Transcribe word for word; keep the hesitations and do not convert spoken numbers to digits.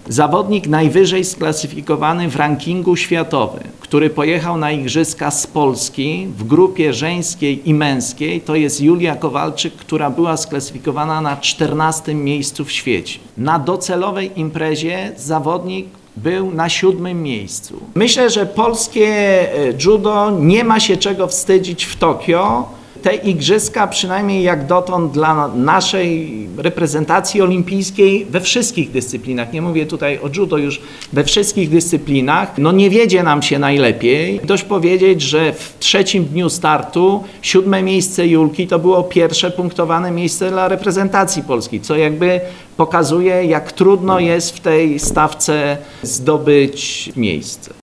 Zawodnik najwyżej sklasyfikowany w rankingu światowym, który pojechał na igrzyska z Polski w grupie żeńskiej i męskiej, to jest Julia Kowalczyk, która była sklasyfikowana na czternastym miejscu w świecie. Na docelowej imprezie zawodnik był na siódmym miejscu. Myślę, że polskie judo nie ma się czego wstydzić w Tokio. Te igrzyska, przynajmniej jak dotąd dla naszej reprezentacji olimpijskiej we wszystkich dyscyplinach, nie mówię tutaj o judo, już we wszystkich dyscyplinach, no nie wiedzie nam się najlepiej. Dość powiedzieć, że w trzecim dniu startu siódme miejsce Julki to było pierwsze punktowane miejsce dla reprezentacji polskiej, co jakby pokazuje, jak trudno jest w tej stawce zdobyć miejsce.